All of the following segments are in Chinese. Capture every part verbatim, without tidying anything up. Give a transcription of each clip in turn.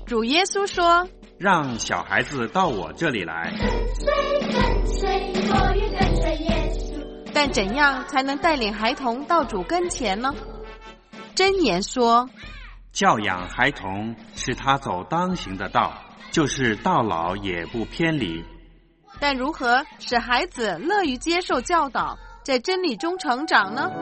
主耶稣说， 让小孩子到我这里来。 跟随跟随，我也跟随耶稣。 但怎样才能带领孩童到主跟前呢？箴言说， 教养孩童，使他走当行的道，就是到老也不偏离。 但如何使孩子乐于接受教导，在真理中成长呢？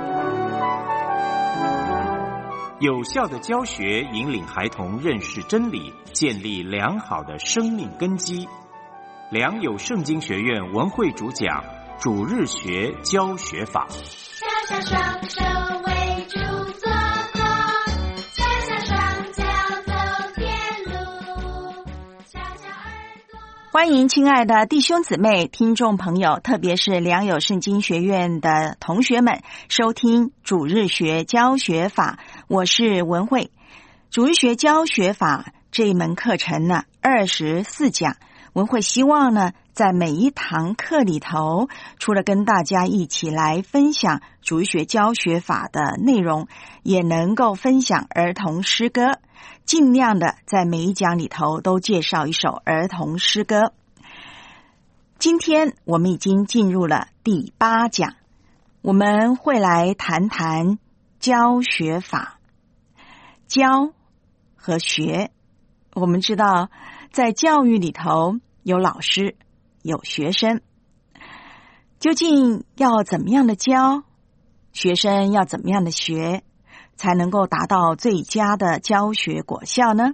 有效的教学引领孩童认识真理，建立良好的生命根基。良友圣经学院文慧主讲主日学教学法。 小小双手为主做工，小小双脚走天路，小小耳朵。 欢迎亲爱的弟兄姊妹、听众朋友，特别是良友圣经学院的同学们，收听主日学教学法。我是文慧。主日学教学法这一门课程呢，二十四讲。文慧希望呢，在每一堂课里头，除了跟大家一起来分享主日学教学法的内容，也能够分享儿童诗歌，尽量的在每一讲里头都介绍一首儿童诗歌。今天我们已经进入了第八讲，我们会来谈谈教学法。教和学，我们知道在教育里头有老师有学生，究竟要怎么样的教，学生要怎么样的学，才能够达到最佳的教学果效呢？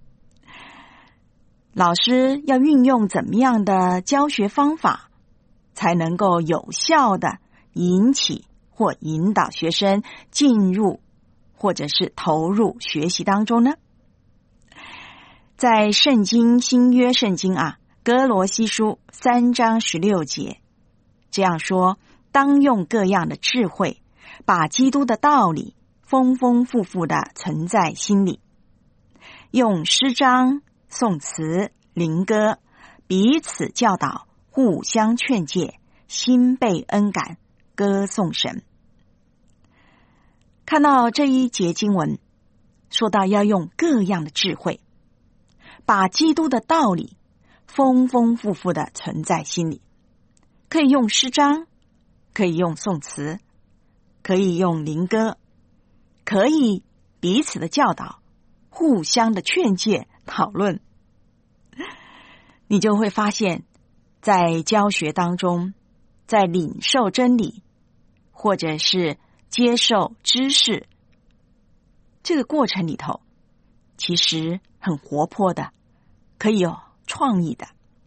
老师要运用怎么样的教学方法，才能够有效的引起或引导学生进入或者是投入学习当中呢？在圣经新约圣经啊，哥罗西书三章十六节这样说，当用各样的智慧，把基督的道理丰丰富富的存在心里，用诗章、颂词、灵歌彼此教导，互相劝诫，心被恩感，歌颂神。看到这一节经文，说到要用各样的智慧，把基督的道理丰丰富富的存在心里，可以用诗章，可以用颂词，可以用灵歌，可以彼此的教导，互相的劝诫讨论。你就会发现，在教学当中，在领受真理或者是接受知识这个过程里头，其实很活泼的，可以有创意的。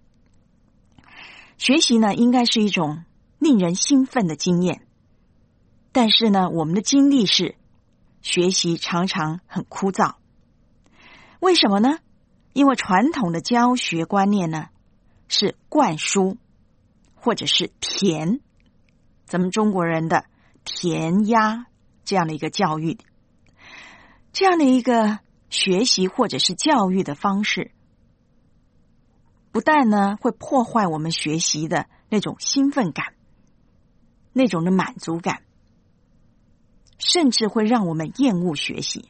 学习呢，应该是一种令人兴奋的经验，但是呢，我们的经历是学习常常很枯燥。为什么呢？因为传统的教学观念呢，是灌输或者是填，咱们中国人的填鸭这样的一个教育，这样的一个学习或者是教育的方式，不但呢会破坏我们学习的那种兴奋感，那种的满足感，甚至会让我们厌恶学习。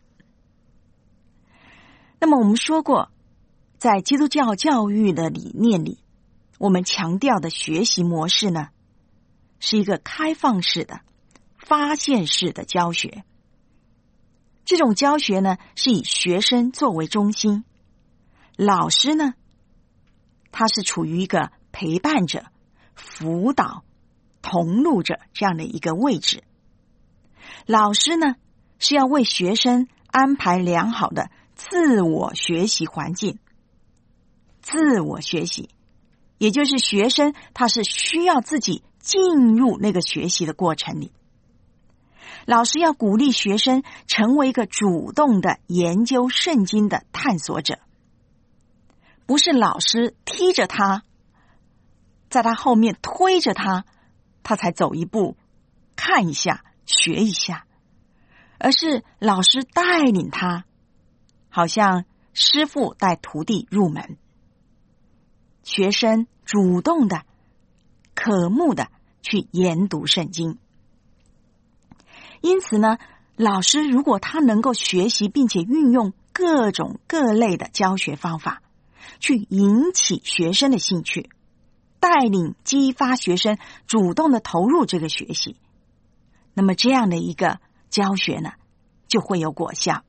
那么我们说过，在基督教教育的理念里，我们强调的学习模式呢，是一个开放式的发现式的教学。这种教学呢，是以学生作为中心，老师呢，他是处于一个陪伴者、辅导、同路者这样的一个位置。老师呢，是要为学生安排良好的自我学习环境。自我学习，也就是学生他是需要自己进入那个学习的过程里。老师要鼓励学生成为一个主动的研究圣经的探索者，不是老师踢着他，在他后面推着他，他才走一步，看一下，学一下，而是老师带领他，好像师父带徒弟入门，学生主动的、渴慕的去研读圣经。因此呢，老师如果他能够学习并且运用各种各类的教学方法，去引起学生的兴趣，带领激发学生主动的投入这个学习。那么这样的一个教学呢，就会有果效。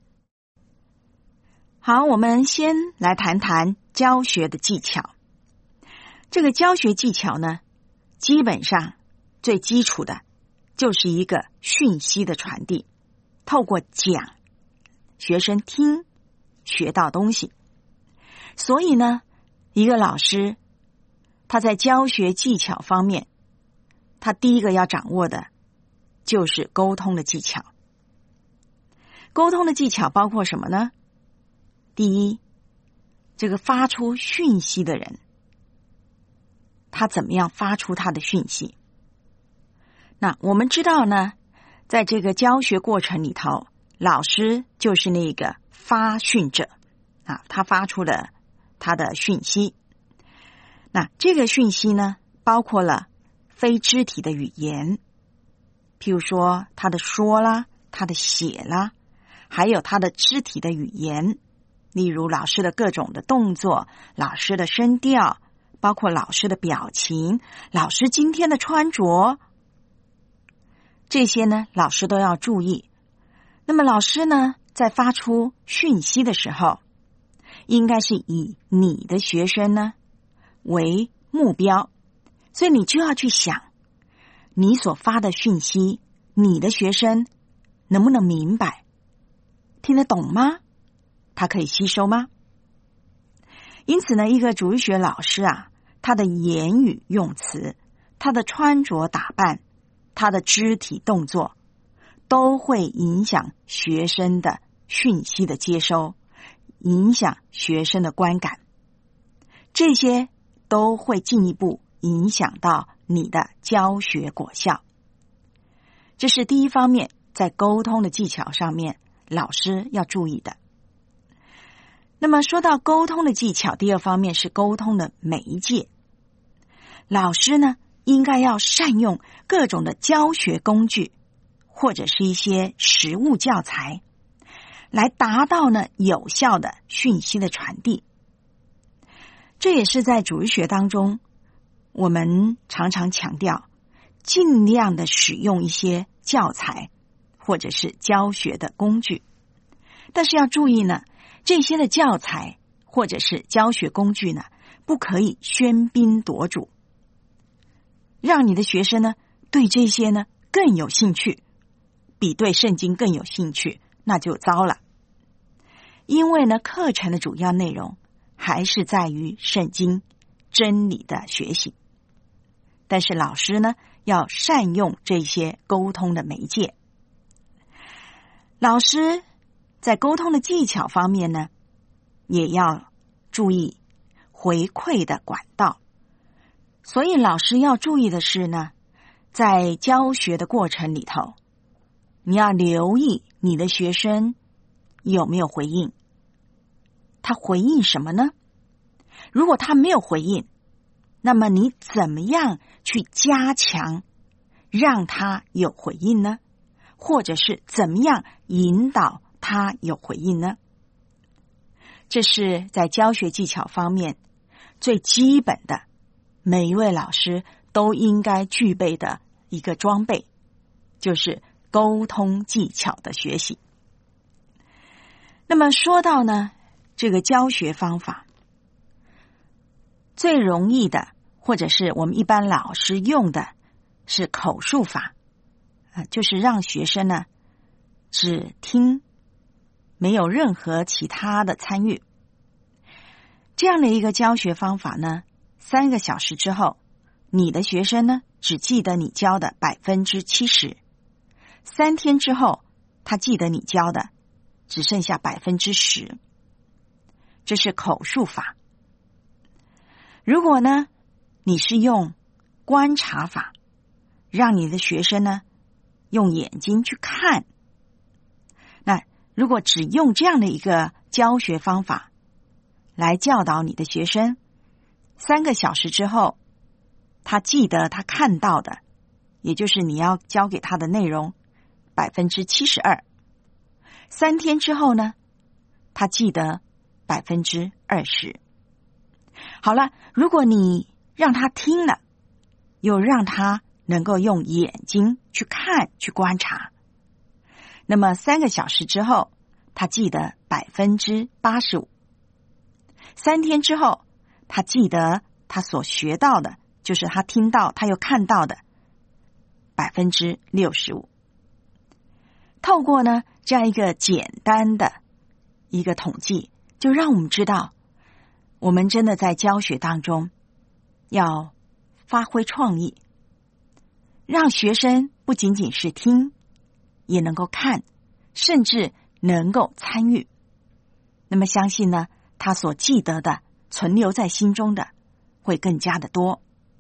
好，我们先来谈谈教学的技巧。这个教学技巧呢，基本上最基础的就是一个讯息的传递，透过讲，学生听，学到东西。所以呢，一个老师他在教学技巧方面，他第一个要掌握的就是沟通的技巧。沟通的技巧包括什么呢？第一，这个发出讯息的人，他怎么样发出他的讯息？那我们知道呢，在这个教学过程里头，老师就是那个发讯者啊，他发出了他的讯息。那这个讯息呢，包括了非肢体的语言，譬如说他的说啦，他的写啦，还有他的肢体的语言，例如老师的各种的动作，老师的声调，包括老师的表情，老师今天的穿着，这些呢，老师都要注意。那么老师呢，在发出讯息的时候，应该是以你的学生呢为目标，所以你就要去想，你所发的讯息，你的学生能不能明白，听得懂吗？他可以吸收吗？因此呢，一个主日学老师啊，他的言语用词，他的穿着打扮，他的肢体动作，都会影响学生的讯息的接收，影响学生的观感，这些都会进一步影响到你的教学果效。这是第一方面，在沟通的技巧上面，老师要注意的。那么说到沟通的技巧，第二方面是沟通的媒介。老师呢，应该要善用各种的教学工具，或者是一些实物教材，来达到呢有效的讯息的传递。这也是在主日学当中，我们常常强调，尽量的使用一些教材，或者是教学的工具。但是要注意呢，这些的教材或者是教学工具呢，不可以喧宾夺主，让你的学生呢对这些呢更有兴趣，比对圣经更有兴趣，那就糟了。因为呢，课程的主要内容还是在于圣经真理的学习，但是老师呢要善用这些沟通的媒介。老师在沟通的技巧方面呢，也要注意回馈的管道。所以老师要注意的是呢，在教学的过程里头，你要留意你的学生有没有回应，他回应什么呢？如果他没有回应，那么你怎么样去加强让他有回应呢？或者是怎么样引导他有回应呢？这是在教学技巧方面最基本的，每一位老师都应该具备的一个装备，就是沟通技巧的学习。那么说到呢，这个教学方法最容易的，或者是我们一般老师用的是口述法，呃，就是让学生呢只听，没有任何其他的参与。这样的一个教学方法呢，三个小时之后，你的学生呢只记得你教的百分之七十，三天之后，他记得你教的只剩下百分之十。这是口述法。如果呢，你是用观察法，让你的学生呢用眼睛去看，那如果只用这样的一个教学方法来教导你的学生，三个小时之后，他记得他看到的，也就是你要教给他的内容百分之七十二。三天之后呢， 他记得百分之二十。好了，如果你让他听了，又让他能够用眼睛去看、去观察，那么三个小时之后，他记得百分之八十五。三天之后，他记得他所学到的，就是他听到、他又看到的百分之六十五。透过呢这样一个简单的一个统计，就让我们知道，我们真的在教学当中要发挥创意，让学生不仅仅是听，也能够看，甚至能够参与。那么相信呢，他所记得的、存留在心中的会更加的多。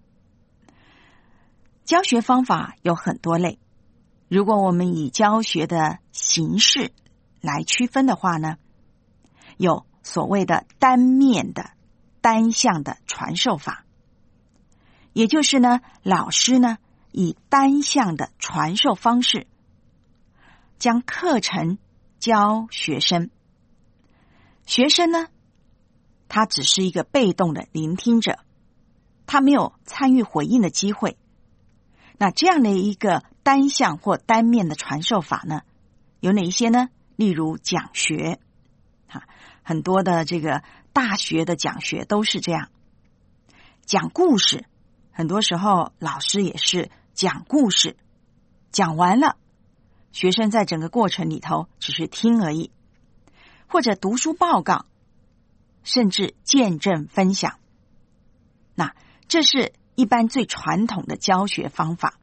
教学方法有很多类，如果我们以教学的形式来区分的话呢，有所谓的单面的、单向的传授法，也就是呢，老师呢以单向的传授方式将课程教学生，学生呢他只是一个被动的聆听者，他没有参与回应的机会。那这样的一个单向或单面的传授法呢，有哪一些呢？例如讲学，啊，很多的这个大学的讲学都是这样。讲故事，很多时候老师也是讲故事，讲完了，学生在整个过程里头只是听而已。或者读书报告，甚至见证分享。那这是一般最传统的教学方法。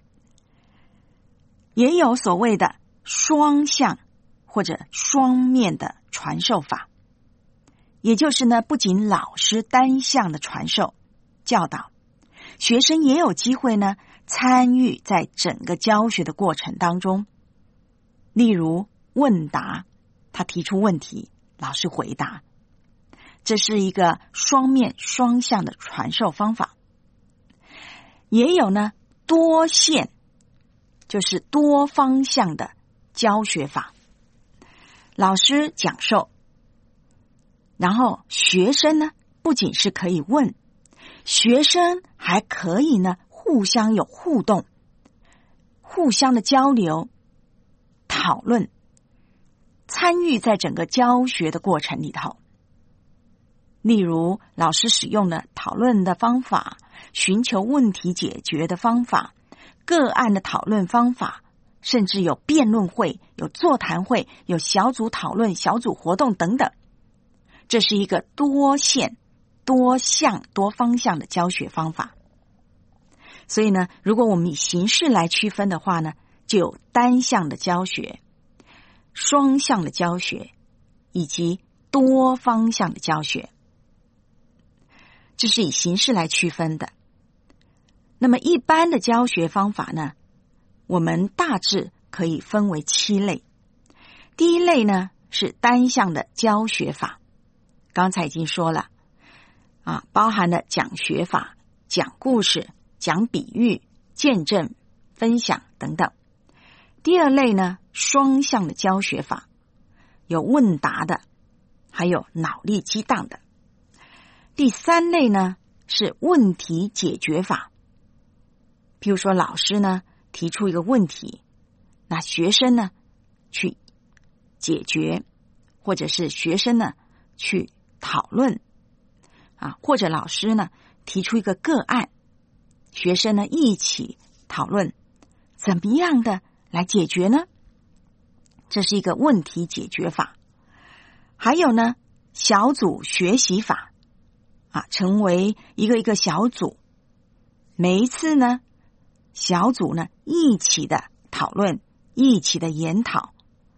也有所谓的双向或者双面的传授法，也就是呢，不仅老师单向的传授教导，学生也有机会呢参与在整个教学的过程当中。例如问答，他提出问题，老师回答，这是一个双面双向的传授方法。也有呢多线，就是多方向的教学法。老师讲授，然后学生呢不仅是可以问，学生还可以呢互相有互动，互相的交流、讨论，参与在整个教学的过程里头。例如老师使用的讨论的方法，寻求问题解决的方法，个案的讨论方法，甚至有辩论会、有座谈会、有小组讨论、小组活动等等。这是一个多线、多向、多方向的教学方法。所以呢，如果我们以形式来区分的话呢，就有单向的教学、双向的教学以及多方向的教学。这是以形式来区分的。那么一般的教学方法呢，我们大致可以分为七类。第一类呢是单向的教学法，刚才已经说了啊，包含了讲学法、讲故事、讲比喻、见证、分享等等。第二类呢，双向的教学法，有问答的，还有脑力激荡的。第三类呢是问题解决法，譬如说老师呢提出一个问题，那学生呢去解决，或者是学生呢去讨论啊，或者老师呢提出一个个案，学生呢一起讨论怎么样的来解决呢？这是一个问题解决法。还有呢小组学习法啊，成为一个一个小组，每一次呢小组呢一起的讨论，一起的研讨。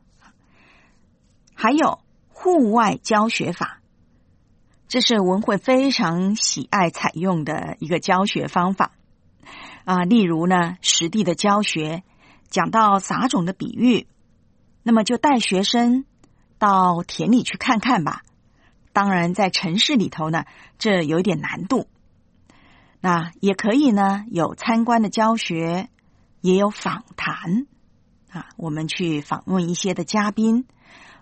还有户外教学法，这是文慧非常喜爱采用的一个教学方法啊。例如呢实地的教学，讲到撒种的比喻，那么就带学生到田里去看看吧。当然在城市里头呢这有一点难度，那也可以呢有参观的教学，也有访谈啊，我们去访问一些的嘉宾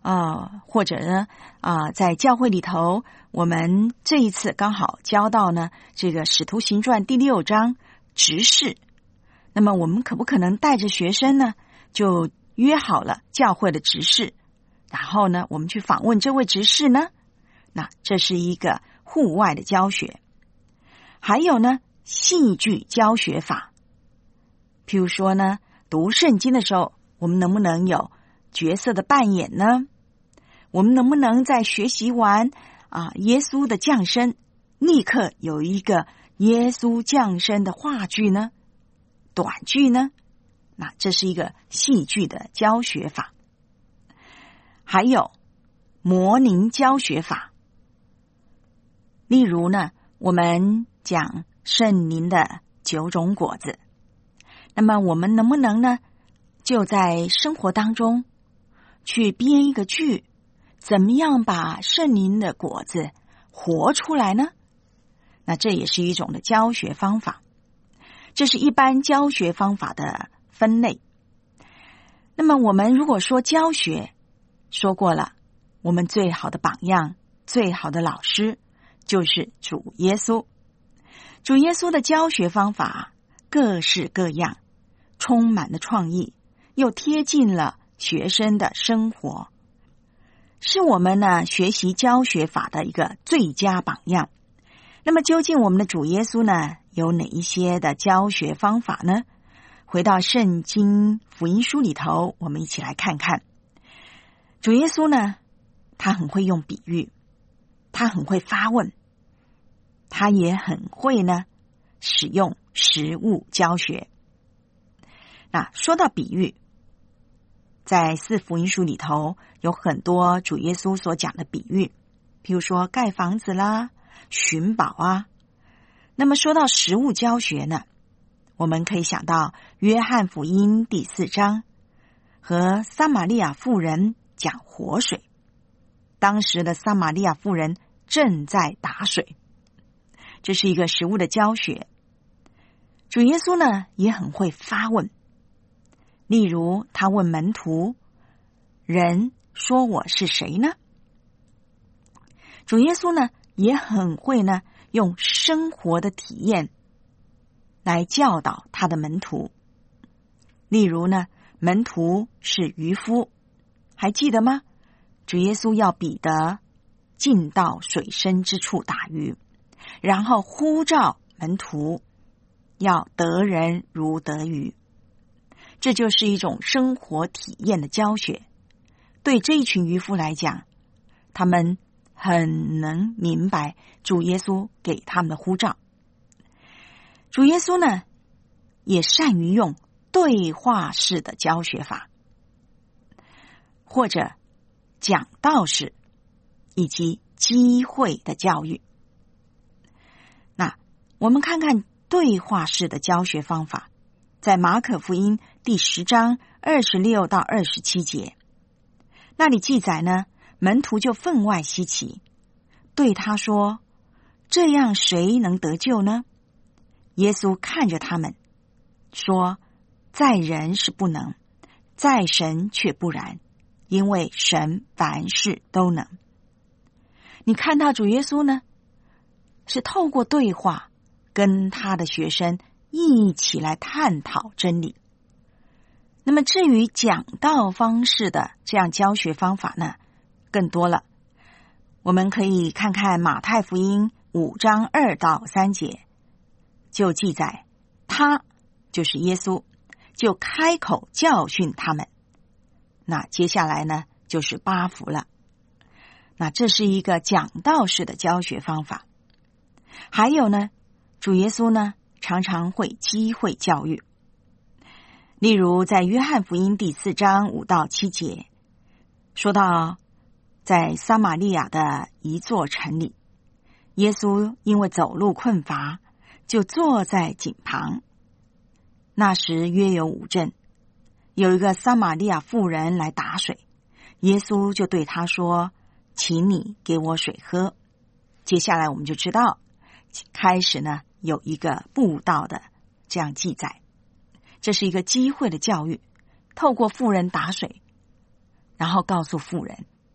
啊，或者呢啊，在教会里头，我们这一次刚好教到呢这个《使徒行传》第六章执事，那么我们可不可能带着学生呢，就约好了教会的执事，然后呢我们去访问这位执事呢？那这是一个户外的教学。还有呢，戏剧教学法，譬如说呢，读圣经的时候，我们能不能有角色的扮演呢？我们能不能在学习完啊耶稣的降生，立刻有一个耶稣降生的话剧呢？短剧呢？那这是一个戏剧的教学法。还有模拟教学法，例如呢，我们讲圣灵的九种果子，那么我们能不能呢，就在生活当中去编一个剧，怎么样把圣灵的果子活出来呢？那这也是一种的教学方法，这是一般教学方法的分类。那么我们如果说教学，说过了，我们最好的榜样，最好的老师就是主耶稣。主耶稣的教学方法各式各样，充满了创意，又贴近了学生的生活，是我们呢学习教学法的一个最佳榜样。那么究竟我们的主耶稣呢有哪一些的教学方法呢？回到圣经福音书里头，我们一起来看看。主耶稣呢，他很会用比喻，他很会发问，他也很会呢使用实物教学。那说到比喻，在四福音书里头有很多主耶稣所讲的比喻，譬如说盖房子啦、寻宝啊。那么说到实物教学呢，我们可以想到约翰福音第四章和撒玛利亚妇人讲活水。当时的撒玛利亚妇人正在打水，这是一个实物的教学。主耶稣呢也很会发问，例如他问门徒，人说我是谁呢？主耶稣呢也很会呢用生活的体验来教导他的门徒。例如呢，门徒是渔夫，还记得吗？主耶稣要彼得进到水深之处打鱼，然后呼召门徒要得人如得鱼。这就是一种生活体验的教学。对这一群渔夫来讲，他们很能明白主耶稣给他们的呼召。主耶稣呢也善于用对话式的教学法，或者讲道式，以及机会的教育。那我们看看对话式的教学方法，在马可福音第十章二十六到二十七节，那里记载呢，门徒就分外稀奇，对他说，这样谁能得救呢？耶稣看着他们说，在人是不能，在神却不然，因为神凡事都能。你看到主耶稣呢，是透过对话跟他的学生一起来探讨真理。那么至于讲道方式的这样教学方法呢，更多了。我们可以看看马太福音五章二到三节，就记载他就是耶稣，就开口教训他们。那接下来呢就是八福了。那这是一个讲道式的教学方法。还有呢，主耶稣呢常常会机会教育。例如在约翰福音第四章五到七节，说到在撒玛利亚的一座城里，耶稣因为走路困乏，就坐在井旁。那时约有午正，有一个撒玛利亚妇人来打水，耶稣就对他说，请你给我水喝。接下来我们就知道，开始呢有一个布道的这样记载。这是一个机会的教育，透过妇人打水，然后告诉妇人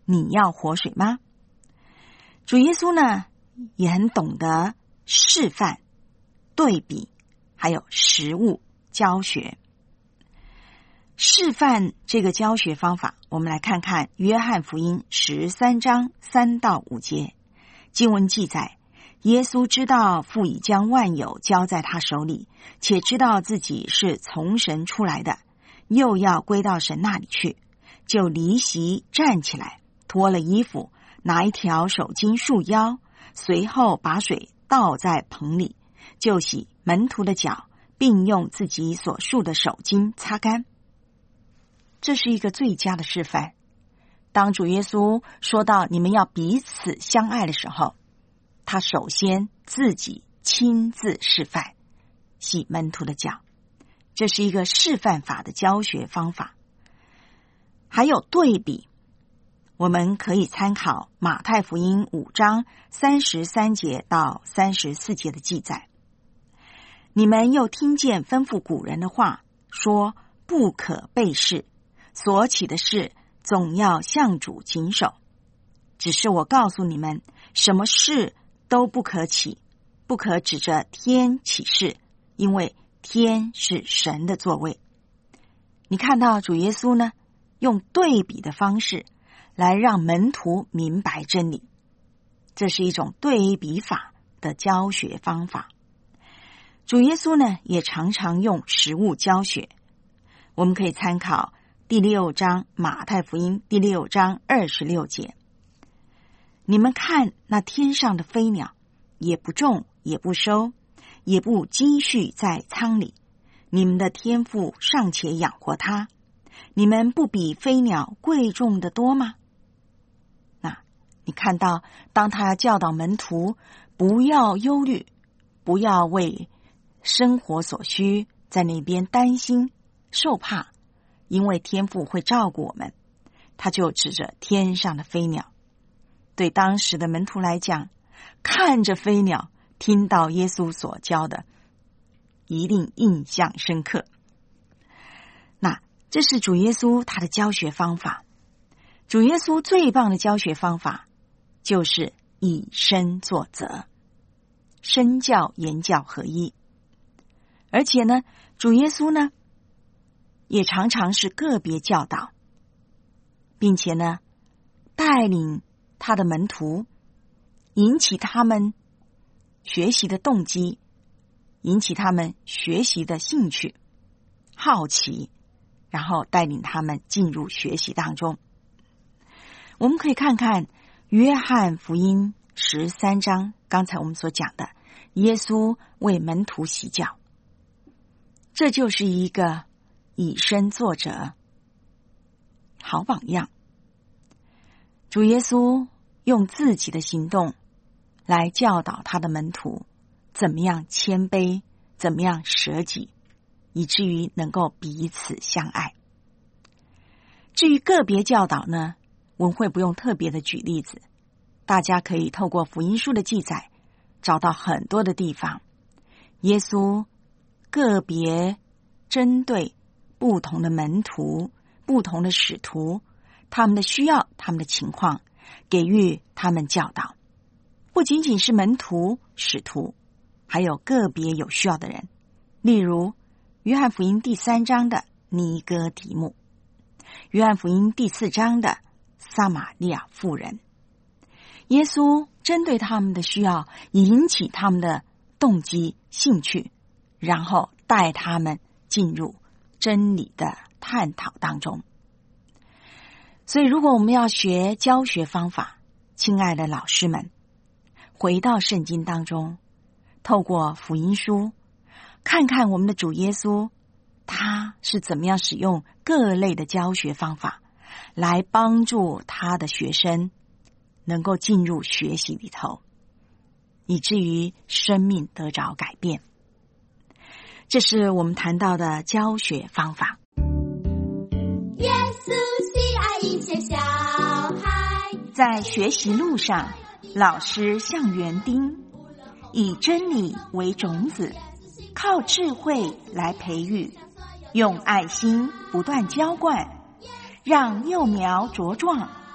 你要活水吗？主耶稣呢，也很懂得示范、对比，还有实务教学。示范这个教学方法，我们来看看约翰福音十三章三到五节。经文记载，耶稣知道父已将万有交在他手里，且知道自己是从神出来的，又要归到神那里去，就离席站起来，脱了衣服，拿一条手巾束腰，随后把水倒在盆里，就洗门徒的脚，并用自己所束的手巾擦干。这是一个最佳的示范。当主耶稣说到你们要彼此相爱的时候，他首先自己亲自示范，洗门徒的脚。这是一个示范法的教学方法。还有对比，我们可以参考马太福音五章三十三节到三十四节的记载。你们又听见吩咐古人的话，说不可背誓，所起的事总要向主谨守。只是我告诉你们，什么事都不可起，不可指着天起誓，因为天是神的座位。你看到主耶稣呢，用对比的方式来让门徒明白真理，这是一种对比法的教学方法。主耶稣呢，也常常用实物教学。我们可以参考第六章马太福音第六章二十六节。你们看那天上的飞鸟，也不种也不收，也不积蓄在仓里，你们的天父尚且养活它，你们不比飞鸟贵重的多吗？那你看到当他教导门徒不要忧虑，不要为生活所需在那边担心受怕，因为天父会照顾我们，他就指着天上的飞鸟。对当时的门徒来讲，看着飞鸟，听到耶稣所教的，一定印象深刻。那这是主耶稣他的教学方法。主耶稣最棒的教学方法就是以身作则，身教言教合一。而且呢，主耶稣呢也常常是个别教导，并且呢带领他的门徒，引起他们学习的动机，引起他们学习的兴趣、好奇，然后带领他们进入学习当中。我们可以看看约翰福音十三章，刚才我们所讲的耶稣为门徒洗脚，这就是一个以身作则好榜样。主耶稣用自己的行动来教导他的门徒怎么样谦卑，怎么样舍己，以至于能够彼此相爱。至于个别教导呢，文慧不用特别的举例子，大家可以透过福音书的记载找到很多的地方，耶稣个别针对不同的门徒、不同的使徒，他们的需要、他们的情况，给予他们教导。不仅仅是门徒、使徒，还有个别有需要的人，例如约翰福音第三章的尼哥底母，约翰福音第四章的撒玛利亚妇人。耶稣针对他们的需要，引起他们的动机、兴趣，然后带他们进入真理的探讨当中。所以如果我们要学教学方法，亲爱的老师们，回到圣经当中，透过福音书，看看我们的主耶稣他是怎么样使用各类的教学方法来帮助他的学生能够进入学习里头，以至于生命得着改变。这是我们谈到的教学方法。 耶稣喜爱一切小孩， 在学习路上，老师像园丁，以真理为种子，靠智慧来培育，用爱心不断浇灌，让幼苗茁壮，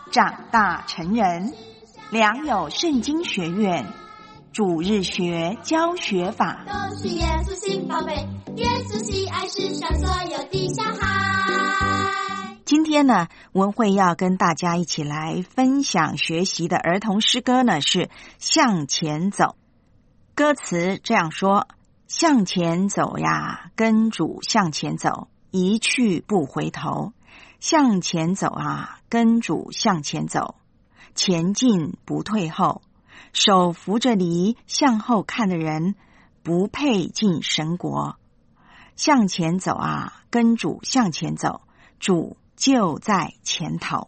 长大成人。良友圣经学院主日学教学法， 都是耶稣心宝贝，耶稣喜爱世上所有的小孩。 今天呢，文慧要跟大家一起来分享学习的儿童诗歌呢，是向前走。歌词这样说：向前走呀，跟主向前走，一去不回头。向前走啊，跟主向前走，前进不退后。手扶着犁向后看的人，不配进神国。向前走啊，跟主向前走，主就在前头。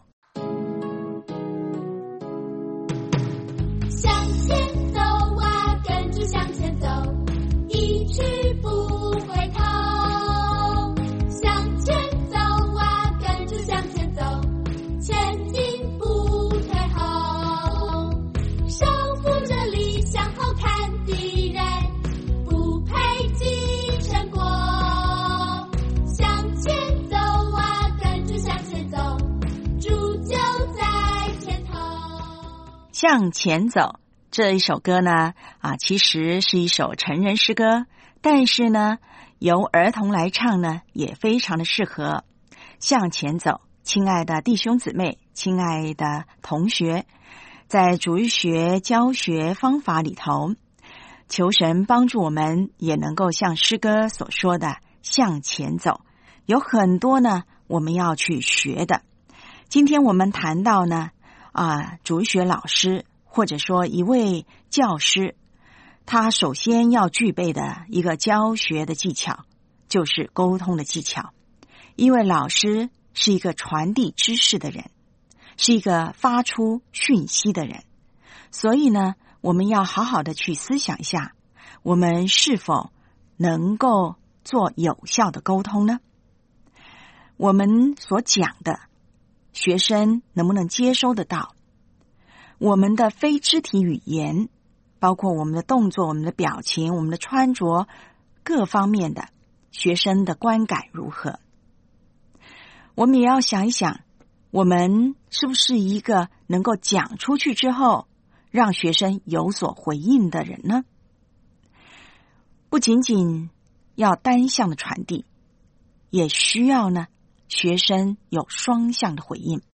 向前走啊，跟主向前走，一去不回头。向前走啊，跟主向前走，前进不退后。手扶着犁向后看的人，不配进神国。向前走啊，跟主向前走，主就在前头。 向前走这一首歌呢，啊，其实是一首成人诗歌，但是呢，由儿童来唱呢，也非常的适合。向前走，亲爱的弟兄姊妹，亲爱的同学，在主日学教学方法里头，求神帮助我们也能够像诗歌所说的向前走，有很多呢我们要去学的。今天我们谈到呢啊，主日学老师或者说一位教师，他首先要具备的一个教学的技巧，就是沟通的技巧。因为老师是一个传递知识的人，是一个发出讯息的人，所以呢，我们要好好的去思想一下，我们是否能够做有效的沟通呢？我们所讲的，学生能不能接收得到？我们的非肢体语言，包括我们的动作、我们的表情、我们的穿着，各方面的，学生的观感如何？我们也要想一想，我们是不是一个能够讲出去之后，让学生有所回应的人呢？不仅仅要单向的传递，也需要呢，学生有双向的回应。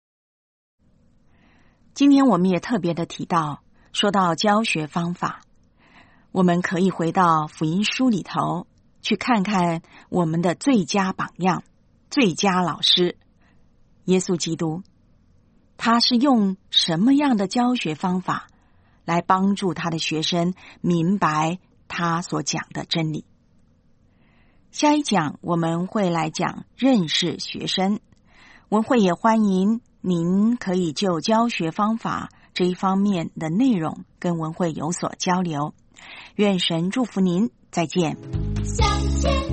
今天我们也特别的提到，说到教学方法，我们可以回到福音书里头，去看看我们的最佳榜样、最佳老师耶稣基督，他是用什么样的教学方法来帮助他的学生明白他所讲的真理。下一讲我们会来讲认识学生，文慧也欢迎您可以就教学方法这一方面的内容跟文慧有所交流。愿神祝福您，再见。 向前